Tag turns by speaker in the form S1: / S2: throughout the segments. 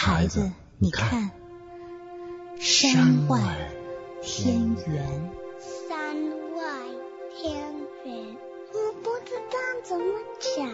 S1: 孩子，你看，山外天圆。
S2: 山外天圆，我不知道怎么讲。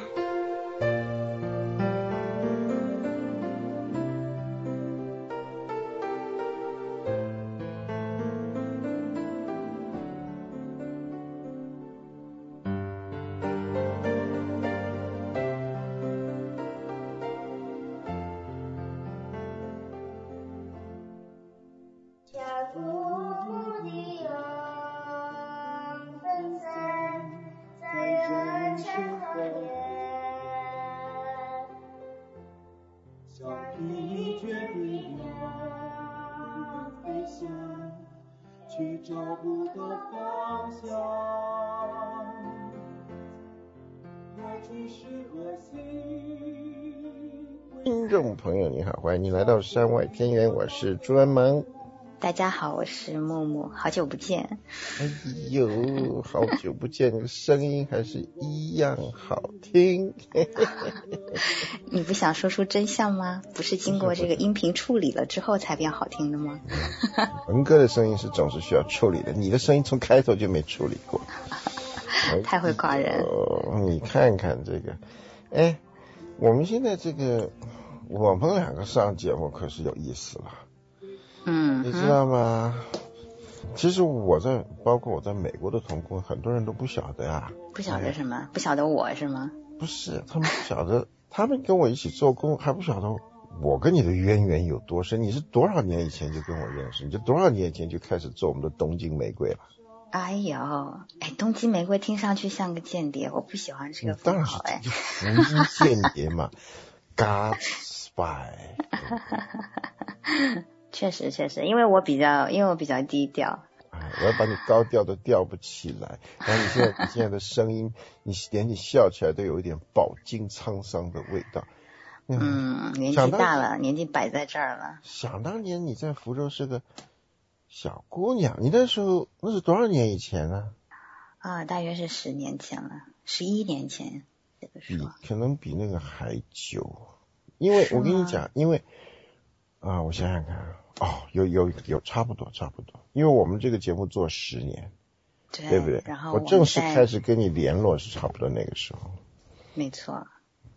S3: 去找不到方向，来去是何心。听众朋友你好，欢迎你来到山外天圆，我是朱文萌。
S1: 大家好，我是木木，好久不见。
S3: 哎呦，好久不见，声音还是一样好听。
S1: 你不想说出真相吗？不是经过这个音频处理了之后才变好听的吗？
S3: 文哥的声音是总是需要处理的，你的声音从开头就没处理过。
S1: 太会夸人。
S3: 你看看这个，哎，我们现在这个，我们两个上节目可是有意思了。你知道吗？其实包括我在美国的同工，很多人都不晓得啊。
S1: 不晓得什么？不晓得我是吗？
S3: 不是，他们不晓得，他们跟我一起做工，还不晓得我跟你的渊源有多深。你是多少年以前就跟我认识？你就多少年以前就开始做我们的东京玫瑰了？哎
S1: 呦，东京玫瑰听上去像个间谍，我不喜欢这个封号。
S3: 当然是福音间谍嘛，God spy。
S1: 确实，因为我比较低调。
S3: 我要把你高调的吊不起来，然后你现在的声音，你连你笑起来都有一点饱经沧桑的味道。
S1: 年纪大了，年纪摆在这儿了。
S3: 想当年你在福州是个小姑娘，你那时候那是多少年以前呢？
S1: 大约是10年前了，11年前这个时候。
S3: 可能比那个还久，因为我跟你讲，因为我想想看。有差不多，因为我们这个节目做10年，对不对？
S1: 然后
S3: 我正式开始跟你联络是差不多那个时候。
S1: 没错。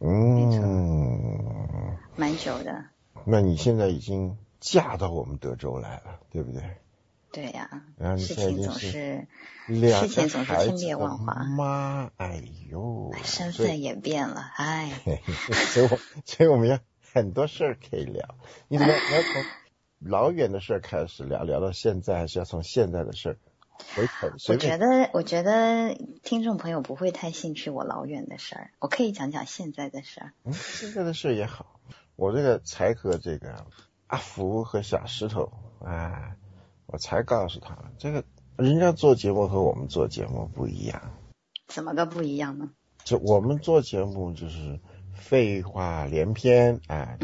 S3: 蛮
S1: 久的。
S3: 那你现在已经嫁到我们德州来了，对不对？
S1: 对呀。
S3: 然后你现在已经
S1: 事
S3: 2
S1: 情总是千
S3: 变
S1: 万化。
S3: 妈，哎呦，
S1: 身份也变了，
S3: 所以我们要很多事儿可以聊。你要从老远的事儿开始聊到现在，还是要从现在的事儿回头？
S1: 我觉得听众朋友不会太兴趣我老远的事儿，我可以讲讲现在的事儿。
S3: 现在的事也好。我这个才和这个阿福和小石头，我才告诉他们，这个人家做节目和我们做节目不一样。
S1: 怎么个不一样呢？
S3: 就我们做节目就是废话连篇，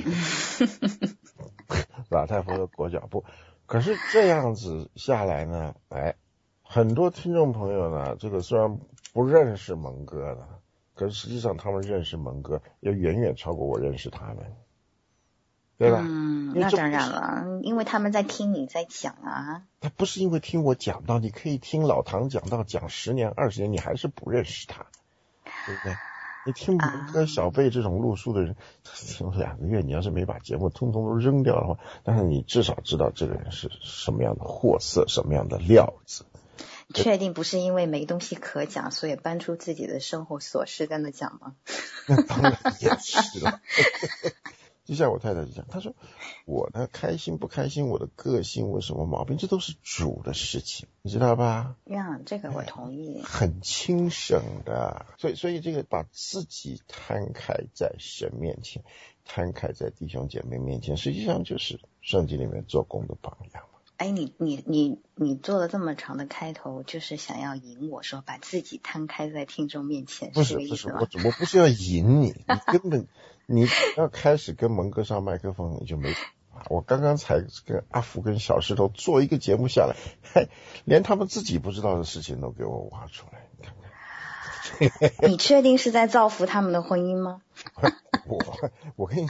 S3: 老太婆的裹脚布。可是这样子下来呢，很多听众朋友呢，这个虽然不认识蒙哥的，可是实际上他们认识蒙哥要远远超过我认识他们，对吧？
S1: 那当然了，因为他们在听你在讲啊。
S3: 他不是因为听我讲到，你可以听老唐讲到讲10年20年，你还是不认识他，对不对？你听蒙哥小贝这种路数的人，听2个月，你要是没把节目通通都扔掉的话，但是你至少知道这个人是什么样的货色，什么样的料子。
S1: 确定不是因为没东西可讲，所以搬出自己的生活琐事在那讲吗？
S3: 那当然也是了。就像我太太就讲，她说我呢开心不开心，我的个性我什么毛病，这都是主的事情，你知道吧？
S1: 这个我同意。
S3: 很轻省的，所以这个把自己摊开在神面前，摊开在弟兄姐妹面前，实际上就是圣经里面做工的榜样嘛。
S1: 你做了这么长的开头，就是想要引我说把自己摊开在听众面前，
S3: 不是，我不是要引你，你根本你要开始跟蒙哥上麦克风，你就没。我刚刚才跟阿福跟小石头做一个节目下来，连他们自己不知道的事情都给我挖出来，你看看。
S1: 你确定是在造福他们的婚姻吗？
S3: 我跟你讲，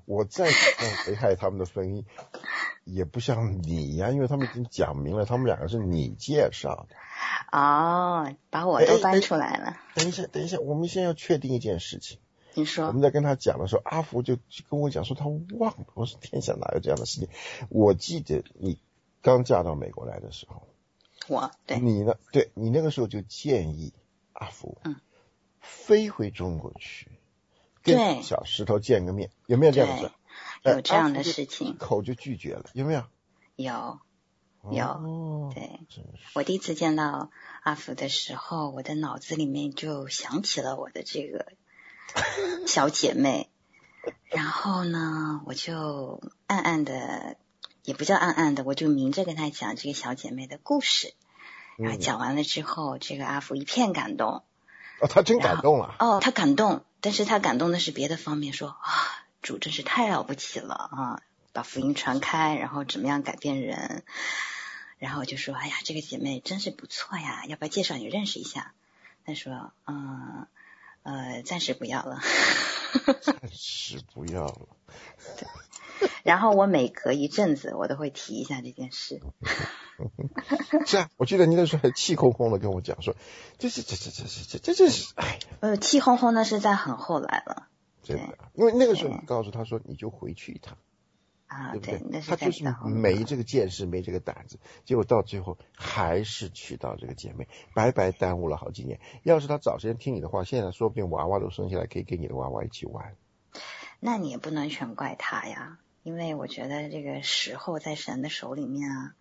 S3: 我再危害他们的婚姻，也不像你呀，因为他们已经讲明了，他们两个是你介绍的。
S1: 哦，把我都搬出来了。
S3: 等一下，我们先要确定一件事情。
S1: 你说。
S3: 我们在跟他讲的时候，阿福就跟我讲说他忘了。我说天下哪有这样的事情？我记得你刚嫁到美国来的时候，
S1: 对
S3: 你呢？对，你那个时候就建议阿福，飞回中国去，跟小石头见个面，有没有这样的事？
S1: 有这样的事情，
S3: 一口就拒绝了，有没有？
S1: 有，对，我第一次见到阿福的时候，我的脑子里面就想起了我的这个小姐妹，然后呢，我就暗暗的，也不叫暗暗的，我就明着跟她讲这个小姐妹的故事。然后讲完了之后，这个阿福一片感动。
S3: 他真感动了。
S1: 他感动，但是他感动的是别的方面，说主真是太了不起了啊，把福音传开，然后怎么样改变人。然后我就说，哎呀，这个姐妹真是不错呀，要不要介绍你认识一下？他说，暂时不要了。
S3: 暂时不要了。
S1: 对。然后我每隔一阵子我都会提一下这件事。
S3: 是啊，我记得你那时候还气哄哄的跟我讲说，这是，哎呀。
S1: 气哄哄的是在很后来了。
S3: 真的，因为那个时候你告诉他说你就回去一趟。对不对？
S1: 那是
S3: 他就是没这个见识，没这个胆子，结果到最后还是娶到这个姐妹，白白耽误了好几年。要是他早些听你的话，现在说不定娃娃都生下来，可以跟你的娃娃一起玩。
S1: 那你也不能全怪他呀，因为我觉得这个时候在神的手里面啊。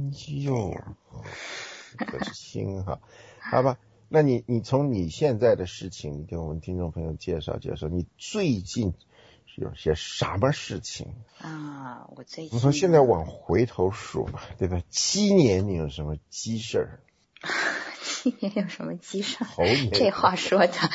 S3: 可是心哈，好吧。那你从你现在的事情，你跟我们听众朋友介绍，你最近有些什么事情
S1: 啊？我最近，
S3: 你从现在往回头数嘛，对吧？7年你有什么鸡事儿
S1: ？7年有什么鸡事儿？
S3: 猴年
S1: 这话说的，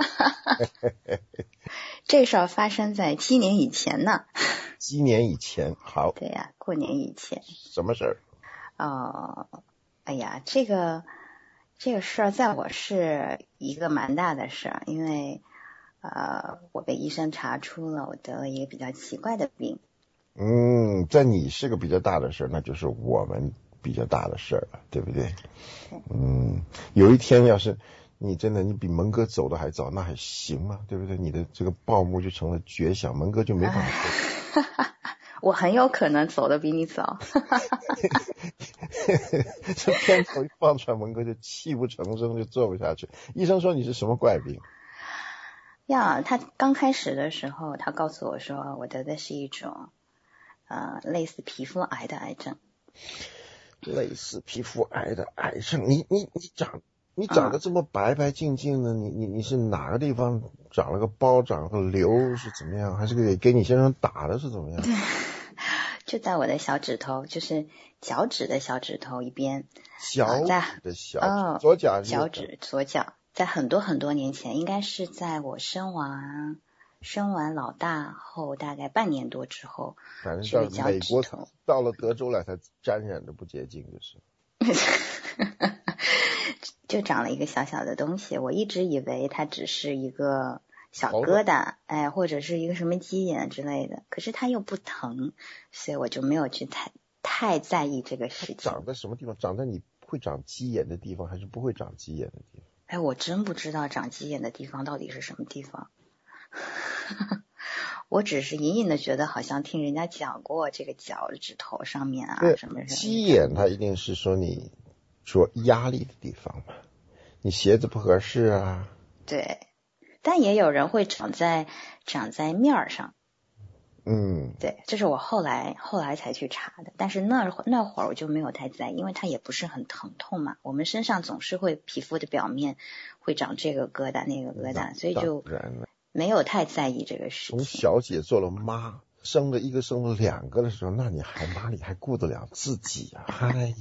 S1: 这事儿发生在7年以前呢。
S3: 7年以前，好。
S1: 对呀，过年以前。
S3: 什么事儿？
S1: 哎呀，这个事儿在我是一个蛮大的事儿，因为我被医生查出了我得了一个比较奇怪的病。
S3: 在你是个比较大的事儿，那就是我们比较大的事儿了，对不对？有一天要是你真的你比蒙哥走的还早，那还行吗？对不对？你的这个报幕就成了绝响，蒙哥就没办法做。
S1: 我很有可能走的比你早。
S3: 这片头一放出来，蒙哥就泣不成声，就做不下去。医生说你是什么怪病？
S1: 呀，他刚开始的时候，他告诉我说我得的是一种类似皮肤癌的癌症。
S3: 类似皮肤癌的癌症，你长得这么白白净净的，你是哪个地方长了个包，长了个瘤是怎么样？还是给你身上打的是怎么样？
S1: 就在我的小指头，就是脚趾的小指头一边。
S3: 小指的小指，左脚。
S1: 脚趾左脚，在很多很多年前，应该是在我生完老大后大概半年多之后，
S3: 反正到美国到了德州来才沾染的不洁净，
S1: 就长了一个小小的东西。我一直以为它只是一个小疙瘩，或者是一个什么鸡眼之类的，可是它又不疼，所以我就没有去太在意这个事情。
S3: 长在什么地方？长在你会长鸡眼的地方，还是不会长鸡眼的地方？
S1: 我真不知道长鸡眼的地方到底是什么地方。我只是隐隐的觉得好像听人家讲过这个脚趾头上面什么
S3: 鸡眼，它一定是说你说压力的地方嘛，你鞋子不合适啊。
S1: 对，但也有人会长在面上。对，这是我后来才去查的，但是那会儿我就没有太在意，因为它也不是很疼痛嘛。我们身上总是会皮肤的表面会长这个疙瘩那个疙瘩，所以就没有太在意这个事情。
S3: 从小姐做了妈，生了一个生了2个的时候，那你哪里还顾得了自己啊？哎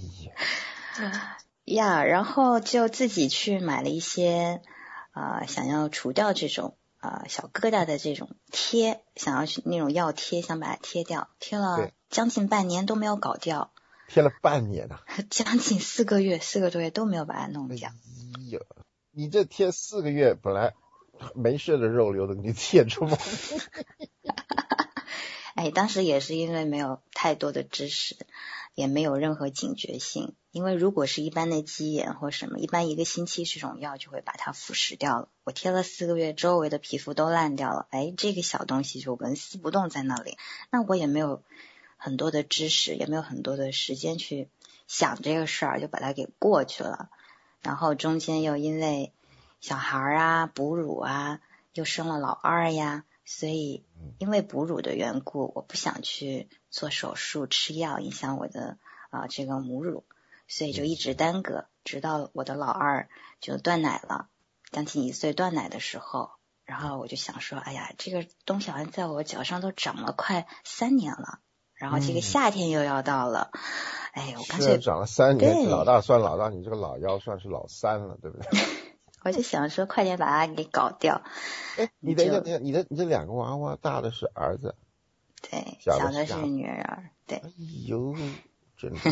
S1: 呀，然后就自己去买了一些想要除掉这种小疙瘩的这种贴，想要去那种药贴，想把它贴掉，贴了将近半年都没有搞掉。
S3: 贴了半年啊？
S1: 将近4个月，4个多月都没有把它弄掉。
S3: 哎呀，你这贴4个月，本来没事的肉瘤都给你贴出来。
S1: 当时也是因为没有太多的知识，也没有任何警觉性。因为如果是一般的鸡眼或什么，一般1个星期这种药就会把它腐蚀掉了。我贴了4个月，周围的皮肤都烂掉了，这个小东西就纹丝不动在那里。那我也没有很多的知识，也没有很多的时间去想这个事儿，就把它给过去了。然后中间又因为小孩啊、哺乳啊，又生了老2呀，所以因为哺乳的缘故，我不想去做手术吃药影响我的这个母乳，所以就一直耽搁，直到我的老2就断奶了，将近1岁断奶的时候，然后我就想说，哎呀，这个东西好像在我脚上都长了快3年了，然后这个夏天又要到了，我干脆
S3: 长了3年，老大算老大，你这个老幺算是老3了，对不对？
S1: 我就想说快点把它给搞掉。
S3: 你等一下，你这2个娃娃，大的是儿子，
S1: 对，小的是女儿，对。
S3: 哎呦，真的。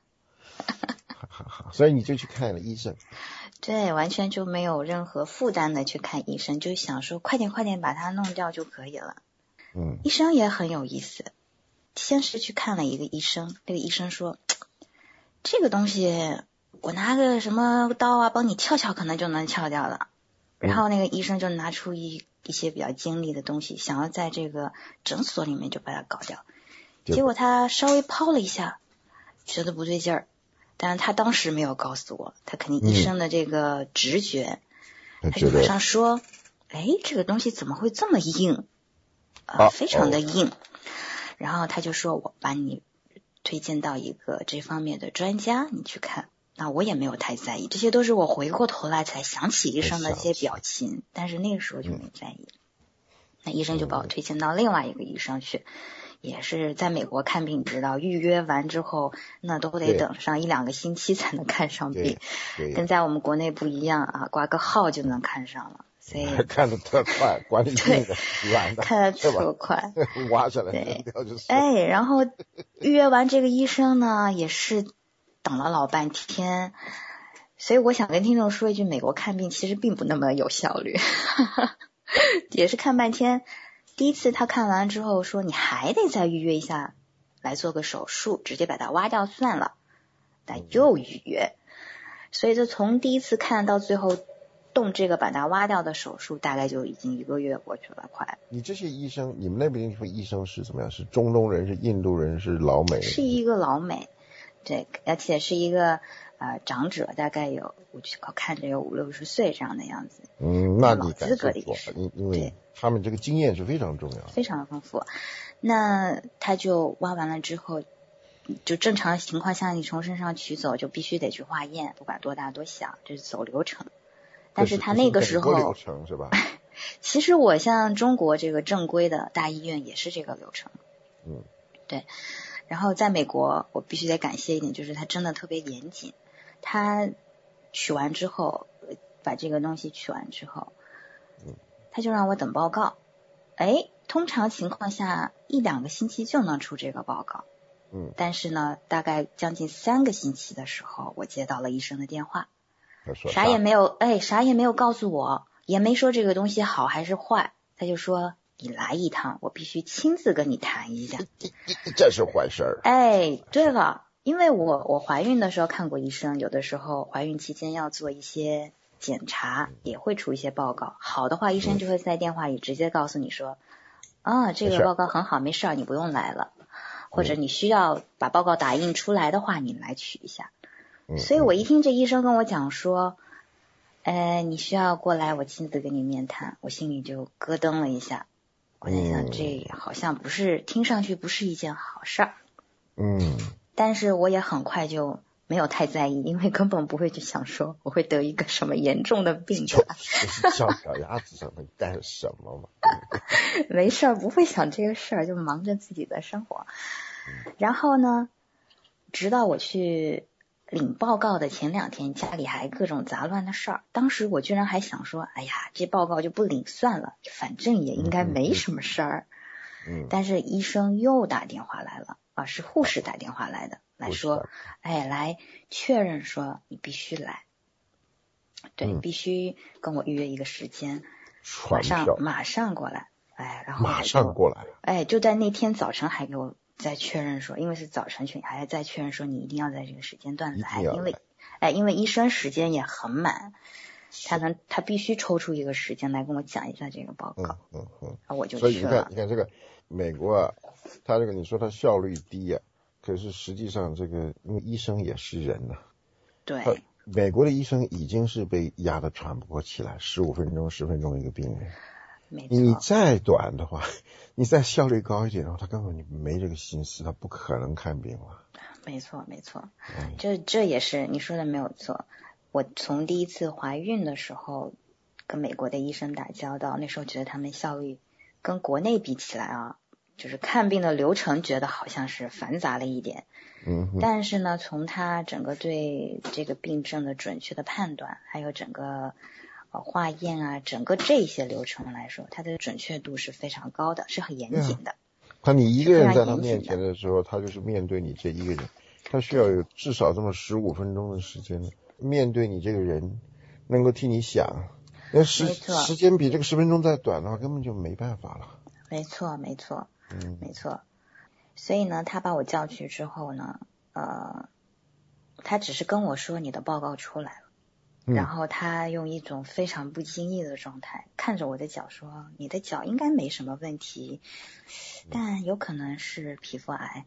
S3: 好，所以你就去看了医生。
S1: 对，完全就没有任何负担的去看医生，就想说快点把它弄掉就可以了。医生也很有意思，先是去看了一个医生，那个医生说，这个东西我拿个什么刀啊帮你撬可能就能撬掉了。然后那个医生就拿出一些比较尖利的东西，想要在这个诊所里面就把它搞掉。结果他稍微抛了一下，觉得不对劲儿，但是他当时没有告诉我，他肯定医生的这个直觉，他就马上说，这个东西怎么会这么硬？非常的硬。然后他就说，我把你推荐到一个这方面的专家，你去看。那我也没有太在意，这些都是我回过头来才想起医生的这些表情，但是那个时候就没在意。那医生就把我推荐到另外一个医生去，也是在美国看病，你知道预约完之后那都得等上1-2个星期才能看上病，跟在我们国内不一样啊，挂个号就能看上了，所以
S3: 看得特快，管理那个软的，
S1: 看得特快，
S3: 挖下来扔掉就是。
S1: 然后预约完这个医生呢，也是等了老半天，所以我想跟听众说一句，美国看病其实并不那么有效率也是看半天。第一次他看完之后说，你还得再预约一下来做个手术，直接把它挖掉算了，但又预约，所以就从第一次看到最后动这个把它挖掉的手术，大概就已经1个月过去了快。
S3: 你这些医生，你们那边医生是怎么样？是中东人，是印度人，是老美？
S1: 是一个老美，对，而且是一个长者，大概有我看着有50-60岁这样的样子。
S3: 那你
S1: 资格的医生，
S3: 因为他们这个经验是非常重要的，
S1: 非常丰富。那他就挖完了之后，就正常情况下你从身上取走就必须得去化验，不管多大多小，这是走流程。但是他那个时候
S3: 流程是吧？
S1: 其实我像中国这个正规的大医院也是这个流程。对。然后在美国我必须得感谢一点，就是他真的特别严谨。他取完之后，把这个东西取完之后，他就让我等报告。通常情况下1-2个星期就能出这个报告。但是呢，大概将近3个星期的时候，我接到了医生的电话，啥也没有告诉我，也没说这个东西好还是坏，他就说你来一趟，我必须亲自跟你谈一下。
S3: 这是坏事儿。
S1: 对了，因为我怀孕的时候看过医生，有的时候怀孕期间要做一些检查，也会出一些报告。好的话，医生就会在电话里直接告诉你说，这个报告很好，没事儿，你不用来了。或者你需要把报告打印出来的话，你来取一下。所以我一听这医生跟我讲说，你需要过来，我亲自跟你面谈，我心里就咯噔了一下。我在想，这好像听上去不是一件好事儿。但是我也很快就没有太在意，因为根本不会去想说我会得一个什么严重的病吧。
S3: 小脚丫子上面干什么嘛？
S1: 没事儿，不会想这个事儿，就忙着自己的生活。然后呢，直到我去领报告的前2天，家里还各种杂乱的事儿。当时我居然还想说，哎呀，这报告就不领算了，反正也应该没什么事儿。但是医生又打电话来了，是护士打电话来的，来说，来确认说你必须来，对，必须跟我预约一个时间，马上过来。 然后
S3: 马上过来，
S1: 就在那天早晨还给我再确认说，因为是早晨去，还在确认说你一定要在这个时间段来，因为医生时间也很满，他必须抽出一个时间来跟我讲一下这个报告。我就去了。
S3: 所以你看这个美国啊，他这个你说他效率低啊，可是实际上这个因为医生也是人呐。
S1: 对。
S3: 美国的医生已经是被压得喘不过气来，15分钟、10分钟一个病人。
S1: 没错。
S3: 你再短的话，你再效率高一点的话，他根本没这个心思，他不可能看病了。
S1: 没错。这也是你说的没有错。我从第一次怀孕的时候跟美国的医生打交道，那时候觉得他们效率跟国内比起来啊，就是看病的流程觉得好像是繁杂了一点。但是呢，从他整个对这个病症的准确的判断，还有整个化验啊，整个这些流程来说，它的准确度是非常高的，是很严谨的。
S3: 你一个人在他面前的时候，他就是面对你这一个人，他需要有至少这么15分钟的时间面对你这个人，能够替你想。那时间比这个10分钟再短的话，根本就没办法了。
S1: 没错。所以呢，他把我叫去之后呢，他只是跟我说你的报告出来了，然后他用一种非常不经意的状态看着我的脚说，你的脚应该没什么问题，但有可能是皮肤癌。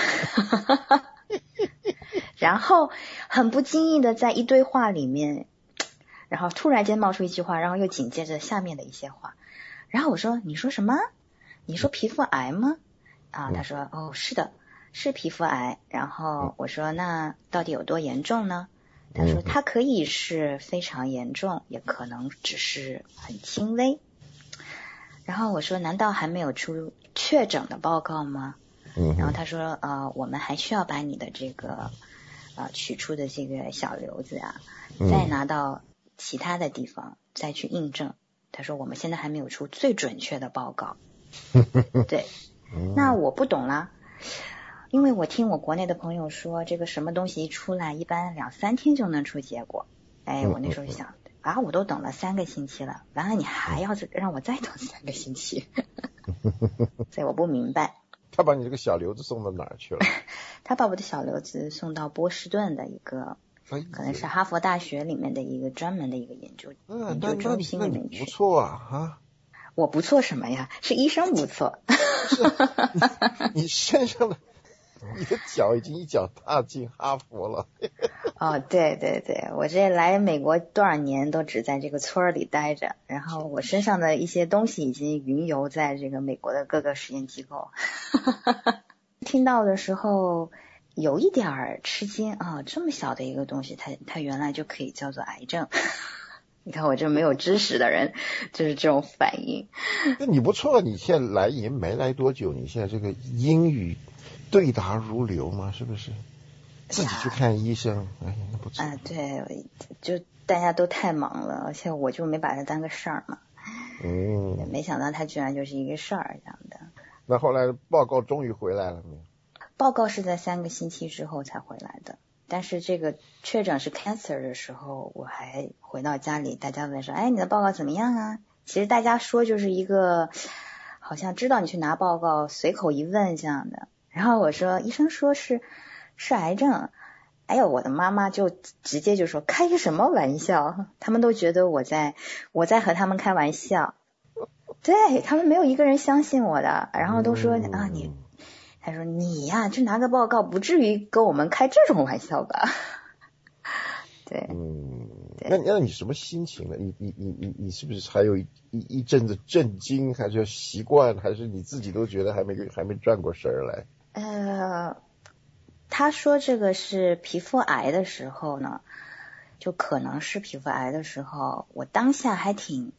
S1: 然后很不经意的在一堆话里面，然后突然间冒出一句话，然后又紧接着下面的一些话，然后我说你说什么？你说皮肤癌吗？他说哦是的，是皮肤癌。然后我说那到底有多严重呢？他说它可以是非常严重，也可能只是很轻微。然后我说难道还没有出确诊的报告吗？然后他说我们还需要把你的这个取出的这个小瘤子啊，再拿到其他的地方再去印证。他说我们现在还没有出最准确的报告。对。那我不懂啦，因为我听我国内的朋友说，这个什么东西一出来，一般2-3天就能出结果。我那时候就想我都等了3个星期了，完了你还要让我再等3个星期。所以我不明白。
S3: 他把你这个小瘤子送到哪儿去了？
S1: 他把我的小瘤子送到波士顿的一个可能是哈佛大学里面的一个专门的一个研究中心里面去。
S3: 不错啊。
S1: 我不错什么呀？是医生不错。
S3: 你身上的，你的脚已经一脚踏进哈佛了。
S1: 对，我这来美国多少年都只在这个村里待着，然后我身上的一些东西已经云游在这个美国的各个实验机构。听到的时候有一点吃惊这么小的一个东西，它原来就可以叫做癌症。你看我这没有知识的人就是这种反应。
S3: 那你不错，你现在来也没来多久，你现在这个英语对答如流嘛，是不是？自己去看医生，那不错。
S1: 对，就大家都太忙了，而且我就没把它当个事儿嘛。没想到它居然就是一个事儿这样的。
S3: 那后来报告终于回来了没有？
S1: 报告是在3个星期之后才回来的。但是这个确诊是 cancer 的时候，我还回到家里，大家问说你的报告怎么样啊？其实大家说就是一个好像知道你去拿报告随口一问这样的。然后我说医生说是癌症。我的妈妈就直接就说开个什么玩笑，他们都觉得我在和他们开玩笑。对，他们没有一个人相信我的，然后都说他说你呀，就拿个报告，不至于跟我们开这种玩笑吧？对。
S3: 那你什么心情呢？你是不是还有一阵子震惊，还是习惯，还是你自己都觉得还没转过神来？
S1: 他说这个是皮肤癌的时候呢，就可能是皮肤癌的时候，我当下还挺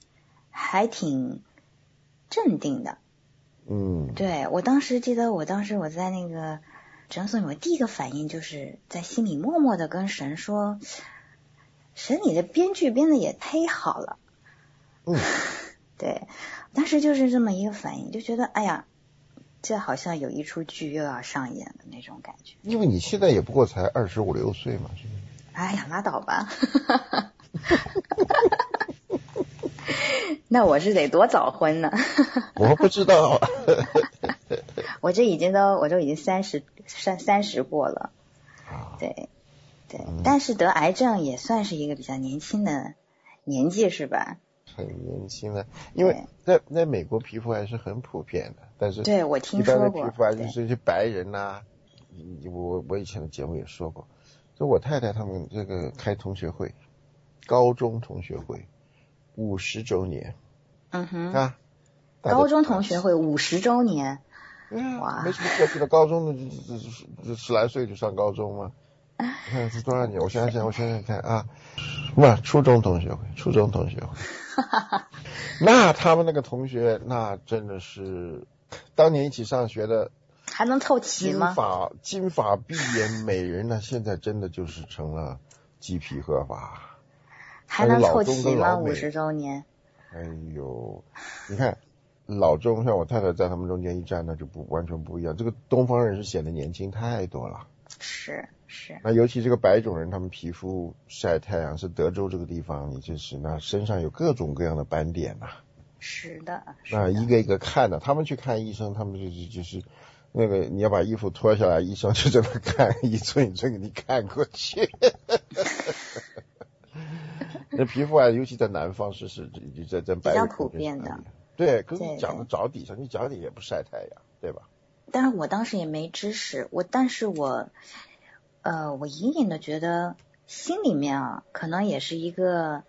S1: 镇定的。对，我当时记得我在那个诊所里，我第一个反应就是在心里默默的跟神说，神你的编剧编的也忒好了。对，当时就是这么一个反应，就觉得这好像有一出剧又要上演的那种感觉。
S3: 因为你现在也不过才25、26岁嘛，是不是？
S1: 拉倒吧。 那我是得多早婚呢？
S3: 我不知道。
S1: 我都已经30过了。对对，但是得癌症也算是一个比较年轻的年纪，是吧？
S3: 很年轻的，因为在美国皮肤癌是很普遍的，但是
S1: 对我听说过，
S3: 一般的皮肤癌就是一些白人呐、我以前的节目也说过，就我太太他们这个开同学会，高中同学会50周年。
S1: 高中同学会50周年。
S3: 哇，没什么过去的，高中的10来岁就上高中嘛。你看是多少年？我想想看啊，初中同学会。那他们那个同学，那真的是当年一起上学的，
S1: 还能凑齐吗？
S3: 金发碧眼美人呢，现在真的就是成了鸡皮鹤发。
S1: 还能凑齐吗？50周年。
S3: 哎呦，你看老中像我太太在他们中间一站，那就完全不一样。这个东方人是显得年轻太多了。
S1: 是。
S3: 那尤其这个白种人，他们皮肤晒太阳，是德州这个地方，你就是那身上有各种各样的斑点呐。
S1: 是的。
S3: 那一个一个看的，他们去看医生，他们就是那个你要把衣服脱下来，医生就在那看一寸一寸给你看过去。那皮肤癌尤其在南方是在白人
S1: 比较普遍的。
S3: 对，可是你讲的脚底上，你脚底也不晒太阳，对吧？
S1: 但是我当时也没知识，但是我隐隐的觉得心里面啊，可能也是你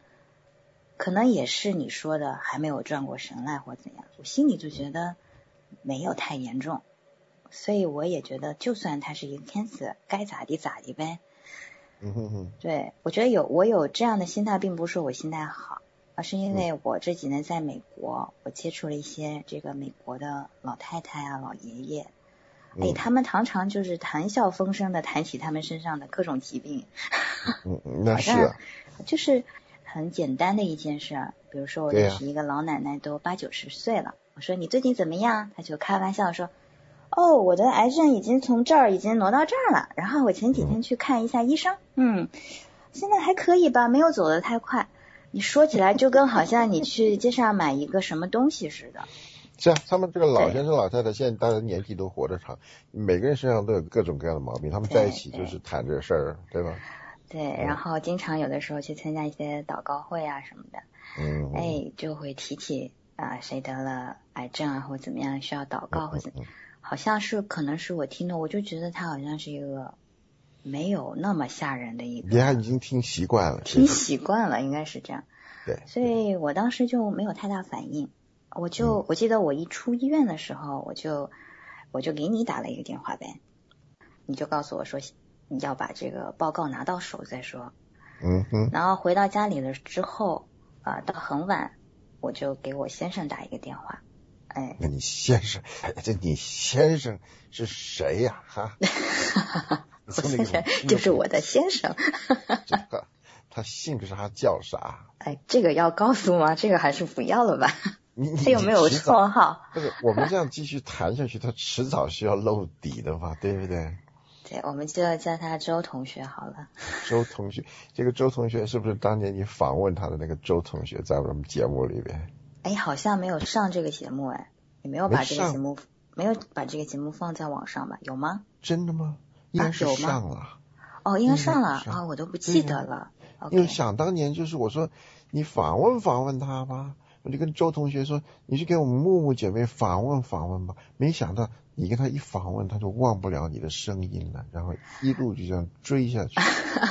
S1: 说的还没有转过神来或怎样，我心里就觉得没有太严重，所以我也觉得就算它是一个cancer，该咋地咋地呗。对，我觉得我有这样的心态，并不是说我心态好，而是因为我这几年在美国，我接触了一些这个美国的老太太啊、老爷爷。他们常常就是谈笑风生的谈起他们身上的各种疾病。
S3: 那是
S1: 就是很简单的一件事，比如说我认识一个老奶奶都80、90岁了，我说你最近怎么样？她就开玩笑说，我的癌症已经从这儿已经挪到这儿了，然后我前几天去看一下医生，现在还可以吧，没有走得太快。你说起来就跟好像你去街上买一个什么东西似的。
S3: 是啊，他们这个老先生老太太现在大家年纪都活得长，每个人身上都有各种各样的毛病，他们在一起就是谈这事儿，对吧？
S1: 对，然后经常有的时候去参加一些祷告会啊什么的，就会提起谁得了癌症啊或怎么样需要祷告或怎么样，好像是可能是我听的，我就觉得他好像是一个没有那么吓人的一个，
S3: 你已经听习惯了，
S1: 应该是这样。
S3: 对，
S1: 所以我当时就没有太大反应。我记得我一出医院的时候，我就给你打了一个电话呗，你就告诉我说你要把这个报告拿到手再说。然后回到家里了之后到很晚，我就给我先生打一个电话。
S3: 那你先生，你先生是谁呀？
S1: 我先生就是我的先生。
S3: 他姓啥叫啥？
S1: 这个要告诉吗？这个还是不要了吧。他有没有绰号？
S3: 不是，我们这样继续谈下去，他迟早是要露底的嘛，对不对？
S1: 对，我们就要叫他周同学好了。
S3: 周同学，这个周同学是不是当年你访问他的那个周同学，在我们节目里边？
S1: 好像没有上这个节目你没有把这个节目放在网上吧？有吗？
S3: 真的吗？应该是上了。
S1: 应该上了啊，我都不记得了。
S3: 因为想当年就是我说你访问他吧。我就跟周同学说，你去给我们木木姐妹访问吧。没想到你跟他一访问，他就忘不了你的声音了，然后一路就这样追下去。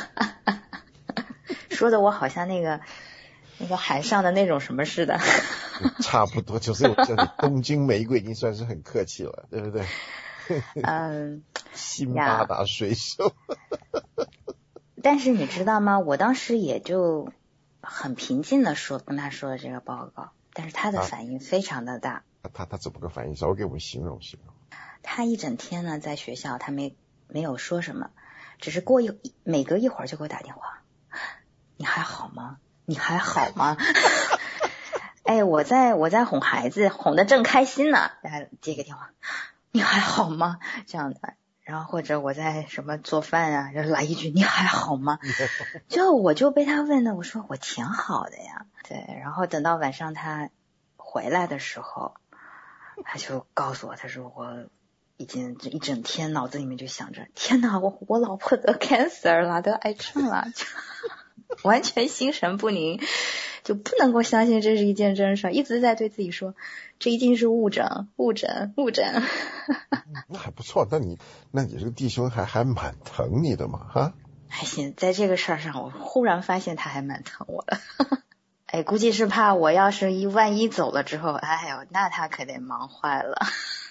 S1: 说的我好像那个海上的那种什么似的。
S3: 差不多，就是我叫你东京玫瑰已经算是很客气了，对不对？辛巴达水手。
S1: 但是你知道吗？我当时也就很平静的跟他说了这个报告，但是他的反应非常的大。
S3: 他怎么个反应？稍微给我们形容形容。
S1: 他一整天呢在学校，他没有说什么，只是每隔一会儿就给我打电话。你还好吗？你还好吗？我在哄孩子，哄得正开心呢，然后接个电话，你还好吗？这样的。然后或者我在什么做饭啊，然后来一句你还好吗？我就被他问的，我说我挺好的呀。对，然后等到晚上他回来的时候，他就告诉我，他说我已经这一整天脑子里面就想着，天哪，我老婆得 cancer 了，得癌症了，就完全心神不宁，就不能够相信这是一件真事，一直在对自己说，这一定是误诊。
S3: 那还不错，那你这个弟兄还蛮疼你的嘛，哈？
S1: 还行，在这个事儿上，我忽然发现他还蛮疼我的。哎，估计是怕我要是万一走了之后，哎呦，那他可得忙坏了。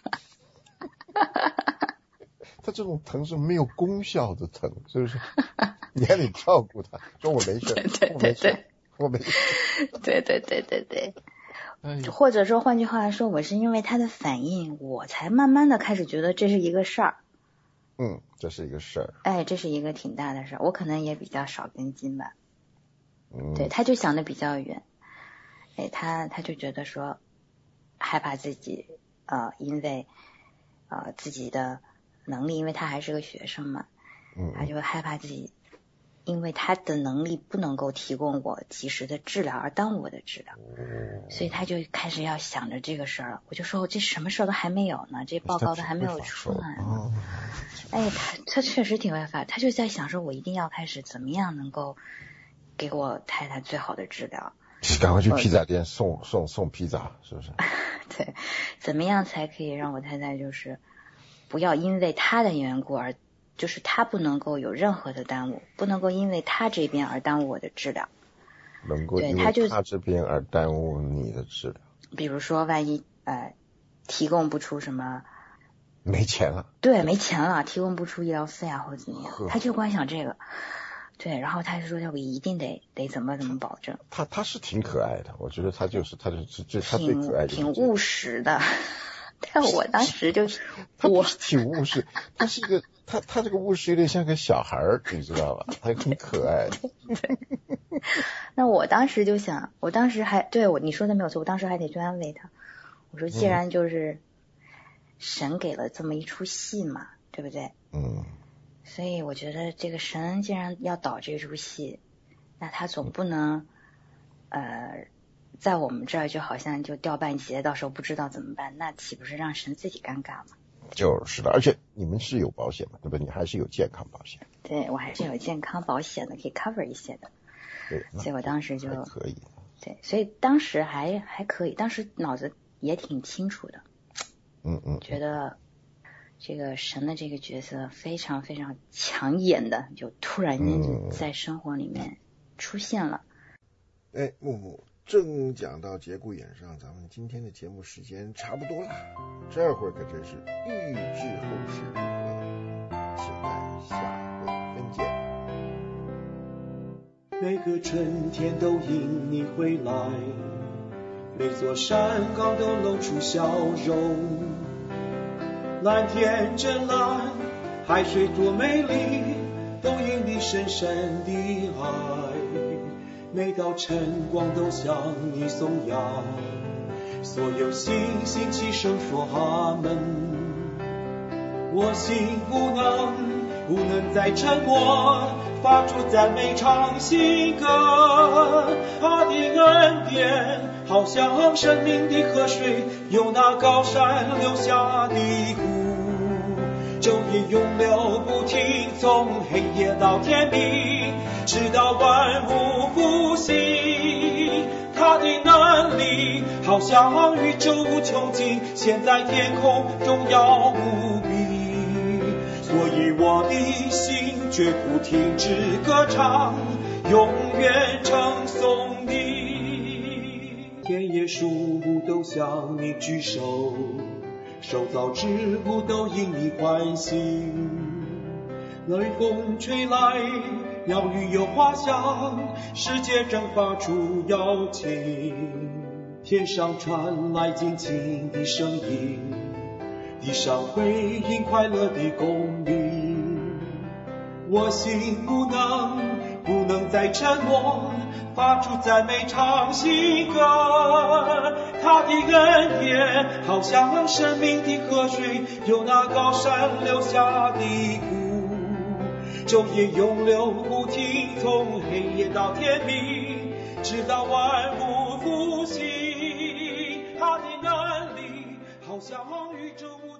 S3: 他这种疼是没有功效的疼，是不是？你还得照顾他，说我没事，我没事。
S1: 对。或者说换句话来说，我是因为他的反应，我才慢慢的开始觉得这是一个事儿。
S3: 这是一个事儿。
S1: 哎，这是一个挺大的事儿，我可能也比较少根筋吧。对，他就想的比较远。哎，他就觉得说害怕自己因为自己的能力，因为他还是个学生嘛，他就害怕自己因为他的能力不能够提供我及时的治疗而耽误我的治疗，所以他就开始要想着这个事儿了。我就说我这什么事儿都还没有呢，这报告都还没有出来呢。哎，他确实挺会发，他就在想说我一定要开始怎么样能够给我太太最好的治疗。
S3: 赶快去披萨店送披萨，是不是？
S1: 对，怎么样才可以让我太太就是不要因为他的缘故而，就是他不能够有任何的耽误，不能够因为他这边而耽误我的治疗，
S3: 能够因为他这边而耽误你的治疗。
S1: 比如说万一提供不出什么，
S3: 没钱了，
S1: 对，没钱了，提供不出医疗费啊或者怎么样，他就光想这个。对，然后他就说我一定得怎么保证。他是
S3: 挺可爱的，我觉得他就是他最可爱的，
S1: 挺务实的。但我当时就
S3: 他不是挺务实，他是一个他这个务实有点像个小孩儿，你知道吧？他很可爱。
S1: 那我当时就想，我当时还对你说的没有错，我当时还得去安慰他。我说既然就是神给了这么一出戏嘛，对不对？所以我觉得这个神既然要导这出戏，那他总不能在我们这儿就好像就掉半截，到时候不知道怎么办，那岂不是让神自己尴尬吗？
S3: 就是的，而且你们是有保险嘛，对吧？你还是有健康保险。
S1: 对，我还是有健康保险的，可以 cover 一些的。
S3: 对，
S1: 所以我当时就
S3: 还可以。
S1: 对，所以当时还可以，当时脑子也挺清楚的。觉得这个神的这个角色非常非常抢眼的，就突然间就在生活里面出现了。
S3: 木木正讲到节骨眼上，咱们今天的节目时间差不多了，这会儿可真是预知后事，请待下回分见。
S4: 每个春天都因你回来，每座山岗都露出笑容，蓝天真蓝，海水多美丽，都因你深深的爱。每道晨光都向你颂扬，所有星星齐声说阿门。我心不能再沉默，发出赞美唱新歌。他的恩典好像生命的河水，由那高山流下的湖，昼夜永流不停，从黑夜到天明，直到万物复兴。他的能力好像宇宙无穷尽，现在天空荣耀无比，所以我的心绝不停止歌唱，永远称颂你。田野树木都向你举手，受造之物都因你欢喜。雷风吹来，鸟语有花香，世界正发出邀请。天上传来静静的声音，地上回应快乐的公鸣。我心不能再沉默，发出赞美唱新歌。他的恩典好像生命的河水，由那高山流下的湖，昼夜永流不停，从黑夜到天明，直到万物复兴。 翱翔宇宙无